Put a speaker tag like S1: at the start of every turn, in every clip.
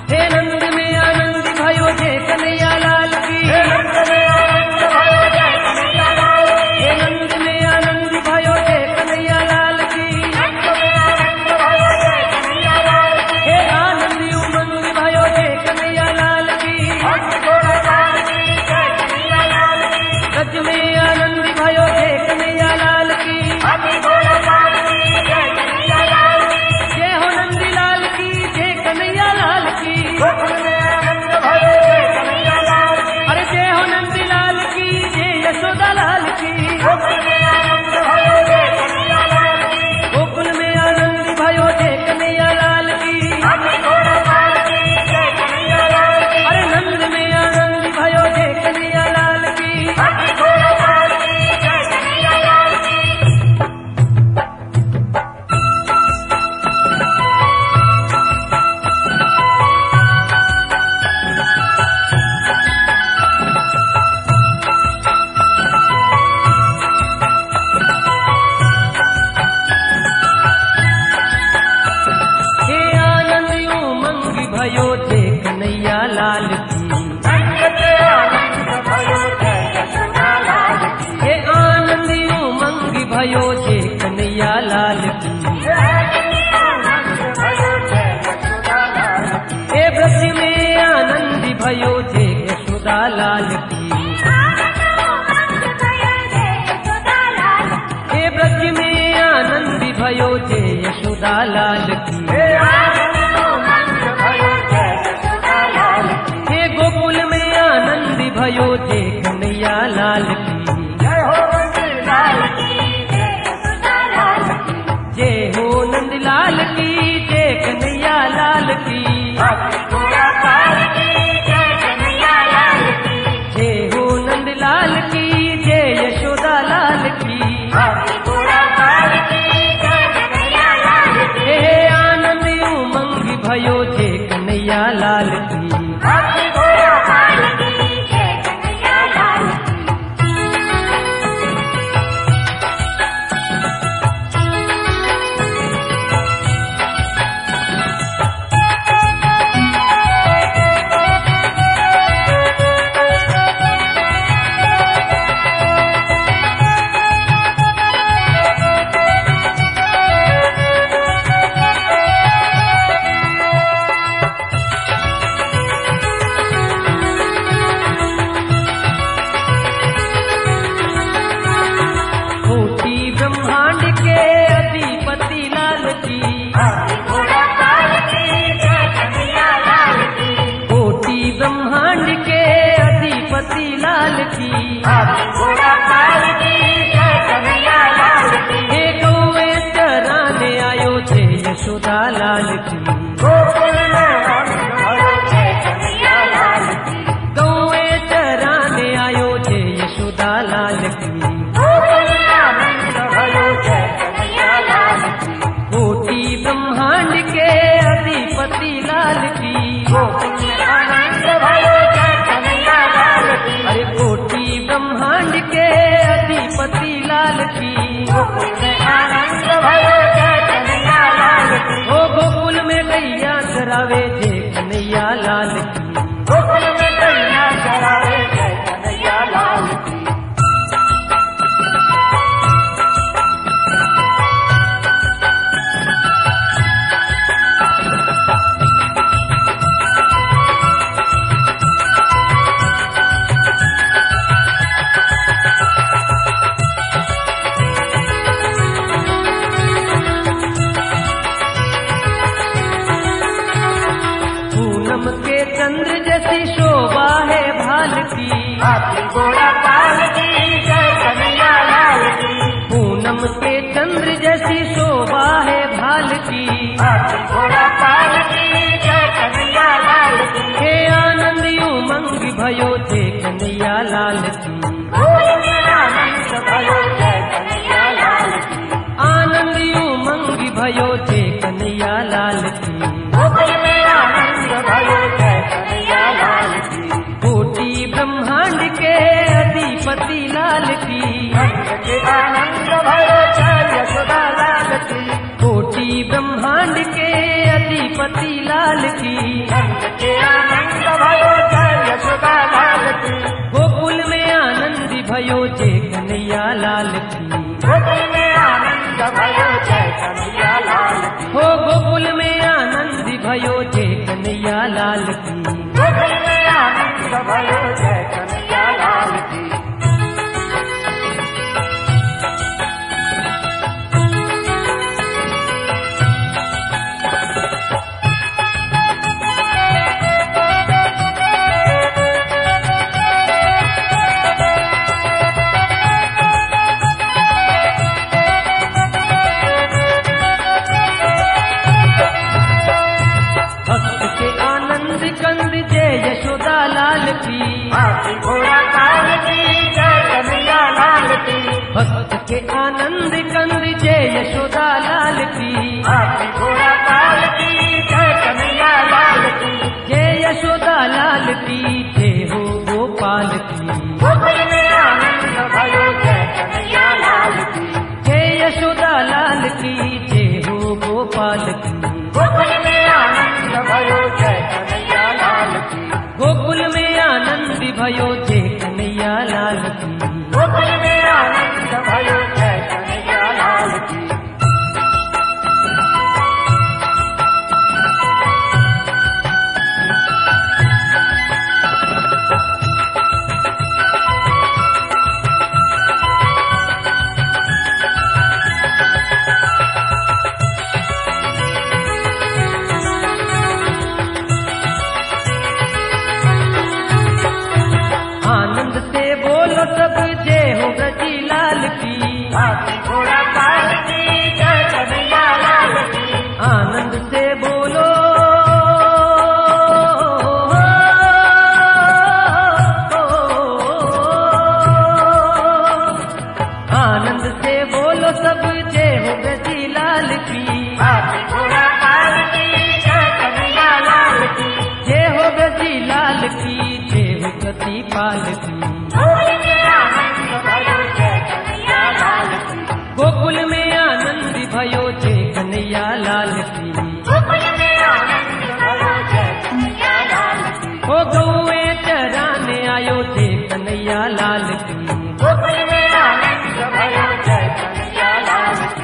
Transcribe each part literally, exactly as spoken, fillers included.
S1: हे नंद में आनंद भयो जय कन्हैया लाल की,
S2: हे नंद में आनंद भयो जय कन्हैया लाल की,
S1: हे नंद में आनंद भयो जय कन्हैया लाल की,
S2: नंद में आनंद भयो जय कन्हैया लाल की,
S1: हे आनंद उमंग भयो जय कन्हैया लाल की,
S2: हंस घोड़ा लाल की जय कन्हैया लाल की,
S1: गज में आनंद भयो जय कन्हैया लाल की,
S2: हाथी घोड़ा लाल की जय कन्हैया लाल की,
S1: जय हो नंदी लाल की जय कन्हैया लाल की,
S2: गोकुल में आनंद भयो जय कन्हैया लाल की,
S1: अरे जय हो नंदी लाल की जय यशोदा लाल की,
S2: गोकुल में आनंद भयो जय कन्हैया लाल की,
S1: गोकुल में आनंद भयो जय कन्हैया लाल की,
S2: हाथी घोड़ा लाल की जय कन्हैया लाल की,
S1: अरे नंद में आनंद भयो जय कन्हैया लाल की,
S2: हाथी घोड़ा लाल की जय कन्हैया लाल की।
S1: हे आनंद उमंग भयो जय कन्हैया लाल की,
S2: संगते आनंद भयो जय यशोदा लाल की,
S1: हे आनंद उमंग भयो जय कन्हैया लाल की,
S2: आनंद भयो जय यशोदा लाल की,
S1: हे ब्रज में आनंद भयो जय यशोदा लाल की, हे ब्रज में आनंद भयो जय यशोदा लाल की,
S2: हे आनंद उमंग भयो जय यशोदा लाल की,
S1: हे गोकुल में आनंद भयो जय कन्हैया लाल की,
S2: जय हो नंदी लाल की जय यशोदा लाल की,
S1: जय हो नंद लाल की जय कन्हैया लाल की,
S2: हाथी घोड़ा लाल की जय कन्हैया लाल की,
S1: जय हो नंद लाल की जय यशोदा लाल की,
S2: हाथी घोड़ा लाल की जय कन्हैया लाल की,
S1: हे आनंद उमंग भयो जय कन्हैया लाल की,
S2: हाथी घोड़ा लाल की जय कन्हैया लाल की।
S1: कोटि ब्रह्मांड के अधिपति लाल की,
S2: हाथी घोड़ा लाल की जय कन्हैया लाल की,
S1: कोटि ब्रह्मांड के अधिपति लाल की,
S2: हाथी घोड़ा लाल की जय कन्हैया लाल की,
S1: हे गौए चराने आयो जय यशोदा लाल की,
S2: गोकुल में आनंद भयो जय कन्हैया लाल की,
S1: गौए चराने आयो जय यशोदा लाल की,
S2: गोकुल में आनंद भयो जय कन्हैया लाल की,
S1: कोटि ब्रह्मांड के अधिपति लाल की,
S2: गोकुल में आनंद भयो जय कन्हैया लाल की,
S1: अरे कोटि ब्रह्मांड के अधिपति लाल की,
S2: गोकुल में आनंद भयो जय कन्हैया लाल की,
S1: ओ गोकुल में गैया चरावे जय कन्हैया लाल की,
S2: गोकुल में कन्हैया चरावे जय कन्हैया लाल की।
S1: पूनम के चंद्र जैसी शोभा है भाल की,
S2: हाथी घोड़ा लाल की जय कन्हैया लाल की,
S1: पूनम के चंद्र जैसी शोभा है भाल की,
S2: हाथी घोड़ा लाल की जय कन्हैया लाल की,
S1: हे आनंद उमंग भयो जय कन्हैया लाल की,
S2: गोकुल में आनंद भयो जय कन्हैया लाल की,
S1: आनंद उमंग भयो जय कन्हैया लाल की,
S2: गोकुल में आनंद भयो जय कन्हैया लाल की,
S1: कोटि ब्रह्मांड के अधिपति लाल की,
S2: नंद के आनंद भयो जय यशोदा लाल की,
S1: कोटि ब्रह्मांड के अधिपति लाल लाल की।
S2: नंद के आनंद भयो जय यशोदा लाल की।
S1: गोकुल में आनंद भयो जय कन्हैया लाल की।
S2: गोकुल में आनंद भयो जय कन्हैया लाल की।
S1: हो गोकुल में आनंद भयो जय कन्हैया लाल की।
S2: गोकुल में आनंद भयो जय कन्हैया लाल की।
S1: कंद जय यशोदा लाल की।
S2: हाथी घोड़ा काल की जय कन्हैया लाल की।
S1: भक्त के आनंद कंद जय यशोदा लाल की।
S2: हाथी घोड़ा काल की जय कन्हैया लाल की।
S1: जय यशोदा लाल की जय हो गोपाल की।
S2: गोकुल में आनंद भयो जय कन्हैया लाल की।
S1: जय यशोदा लाल की जय हो गोपाल की।
S2: गोकुल में आनंद भयो जय कन्हैया लाल की।
S1: गोकुल में आनंद भयो जय कन्हैया लाल की।
S2: गोकुल में आनंद भयो जय कन्हैया लाल की।
S1: आनंद से बोलो सब जय हो ब्रजी लाल की।
S2: हाथी घोड़ा काल की जय कन्हैया लाल की।
S1: आनंद से बोलो आनंद से बोलो सब जय हो ब्रजी लाल की।
S2: हाथी घोड़ा काल की जय कन्हैया लाल की।
S1: जय हो ब्रजी लाल की जय हो प्रतिपाल की।
S2: गोकुल में आनंद भयो जय कन्हैया लाल की।
S1: गोकुल में आनंद भयो जय कन्हैया लाल की।
S2: गोकुल में आनंद भयो जय कन्हैया लाल की।
S1: हो गौए चराने आयो जय कन्हैया लाल की।
S2: गोकुल में आनंद भयो जय कन्हैया लाल की।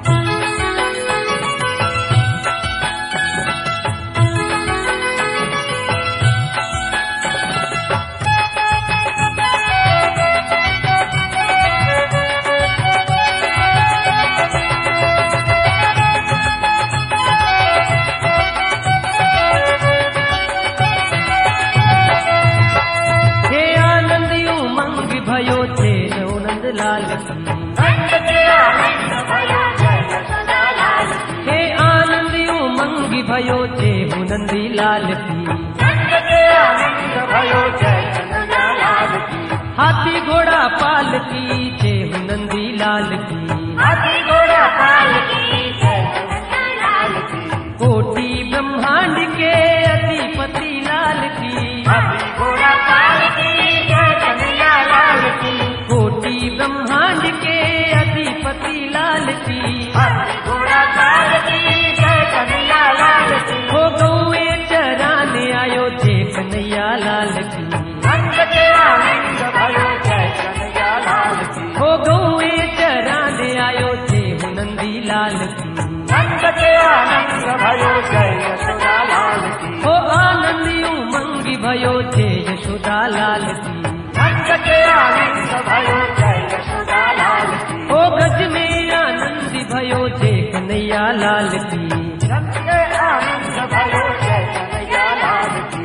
S1: हे आनंद उमंग भयो जय नंद लाल की।
S2: नंद के आनंद भयो जय यशोदा लाल की।
S1: हे आनंद उमंग भयो जय हो नंदी लाल की।
S2: नंद के आनंद भयो जय कन्हैया लाल की।
S1: हाथी घोड़ा पाल की जय हो नंदी लाल की।
S2: हाथी घोड़ा काल की जय कन्हैया लाल की।
S1: कोटि ब्रह्मांड के अधिपति लाल की।
S2: हाथी घोड़ा काल की जय कन्हैया लाल की।
S1: कोटि ब्रह्मांड के अधिपति लाल की।
S2: हाथी घोड़ा काल की जय कन्हैया लाल की।
S1: हो गौए चराने आयो जय कन्हैया लाल की।
S2: नंद के आनंद भयो जय कन्हैया लाल की।
S1: हो गौए चराने आयो जय हो नंदी लाल की।
S2: नंद के आनंद भयो जय यशोदा लाल की।
S1: हो आनंद उमंग भयो जय यशोदा लाल की।
S2: नंद के आनंद भयो जय यशोदा लाल की।
S1: हो ब्रज में आनंद भयो जय कन्हैया लाल की।
S2: नंद के आनंद भयो जय कन्हैया लाल की।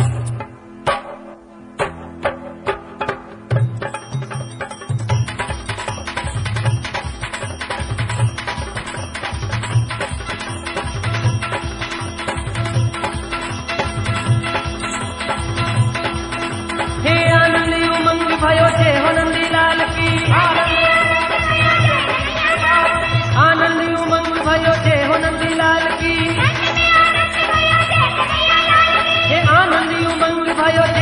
S1: हे आनंद उमंग भयो जय हो नंदी लाल की। आनंद उमंग भयो जय हो नंदी लाल की। हे आनंद उमंग भयो जय